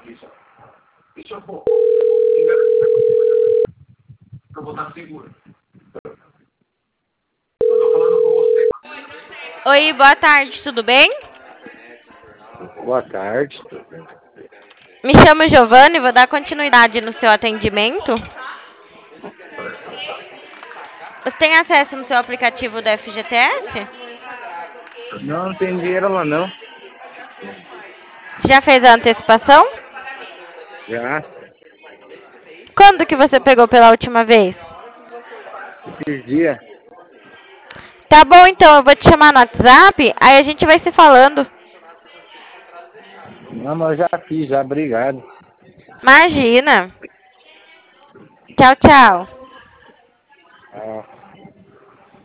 Oi, boa tarde, tudo bem? Boa tarde. Me chamo Giovanni, vou dar continuidade no seu atendimento. Você tem acesso no seu aplicativo do FGTS? Não tem dinheiro lá não. Já fez a antecipação? Já. Quando que você pegou pela última vez? Esses dias. Tá bom, então, eu vou te chamar no WhatsApp, aí a gente vai se falando. Não, mas eu já fiz, já. Obrigado. Imagina. Tchau, tchau. Ah.